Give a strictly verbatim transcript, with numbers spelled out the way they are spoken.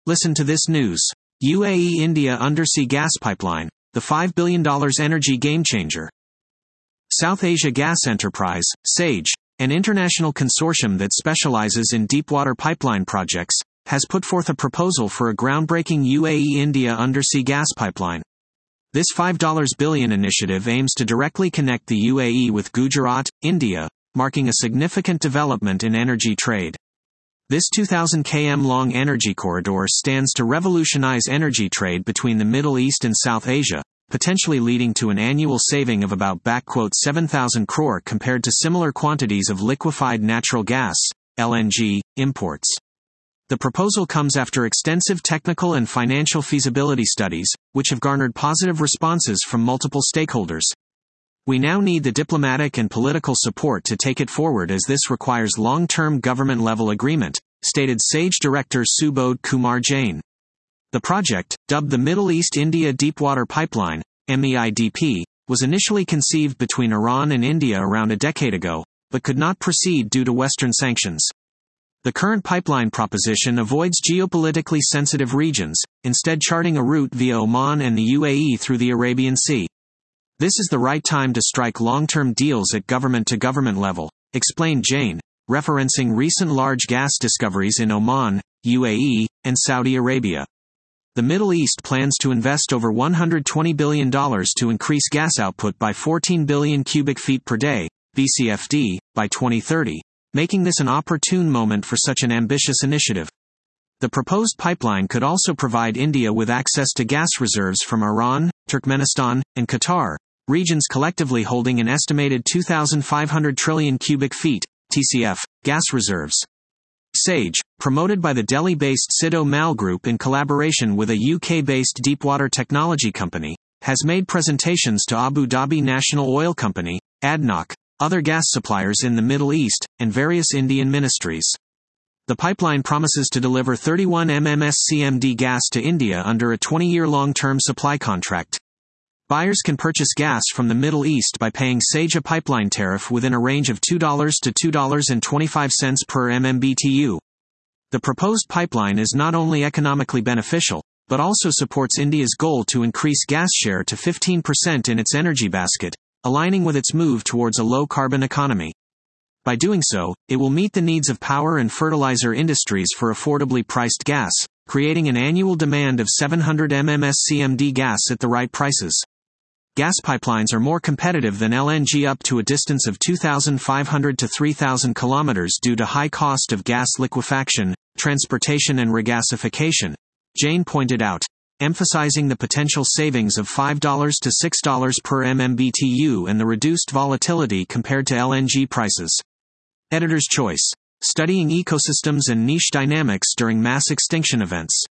Listen to this news. U A E-India undersea gas pipeline, the five billion dollars energy game-changer. South Asia Gas Enterprise, SAGE, an international consortium that specializes in deepwater pipeline projects, has put forth a proposal for a groundbreaking U A E-India undersea gas pipeline. This five billion dollars initiative aims to directly connect the U A E with Gujarat, India, marking a significant development in energy trade. This two thousand kilometer long energy corridor stands to revolutionize energy trade between the Middle East and South Asia, potentially leading to an annual saving of about seven thousand crore compared to similar quantities of liquefied natural gas, L N G, imports. The proposal comes after extensive technical and financial feasibility studies, which have garnered positive responses from multiple stakeholders. We now need the diplomatic and political support to take it forward, as this requires long-term government-level agreement, stated SAGE Director Subodh Kumar Jain. The project, dubbed the Middle East India Deepwater Pipeline, M E I D P, was initially conceived between Iran and India around a decade ago, but could not proceed due to Western sanctions. The current pipeline proposition avoids geopolitically sensitive regions, instead charting a route via Oman and the U A E through the Arabian Sea. This is the right time to strike long-term deals at government-to-government level, explained Jain, referencing recent large gas discoveries in Oman, U A E, and Saudi Arabia. The Middle East plans to invest over one hundred twenty billion dollars to increase gas output by fourteen billion cubic feet per day, B C F D, by twenty thirty, making this an opportune moment for such an ambitious initiative. The proposed pipeline could also provide India with access to gas reserves from Iran, Turkmenistan, and Qatar, regions collectively holding an estimated two thousand five hundred trillion cubic feet, T C F, gas reserves. SAGE, promoted by the Delhi-based Siddo Mal Group in collaboration with a U K-based deepwater technology company, has made presentations to Abu Dhabi National Oil Company, A D N O C, other gas suppliers in the Middle East, and various Indian ministries. The pipeline promises to deliver thirty-one million cubic meters gas to India under a twenty-year long-term supply contract. Buyers can purchase gas from the Middle East by paying SAGE a pipeline tariff within a range of two dollars to two dollars and twenty-five cents per M M B T U. The proposed pipeline is not only economically beneficial, but also supports India's goal to increase gas share to fifteen percent in its energy basket, aligning with its move towards a low-carbon economy. By doing so, it will meet the needs of power and fertilizer industries for affordably priced gas, creating an annual demand of seven hundred million cubic meters gas at the right prices. Gas pipelines are more competitive than L N G up to a distance of two thousand five hundred to three thousand kilometers due to high cost of gas liquefaction, transportation and regasification, Jain pointed out, emphasizing the potential savings of five dollars to six dollars per M M B T U and the reduced volatility compared to L N G prices. Editor's choice. Studying ecosystems and niche dynamics during mass extinction events.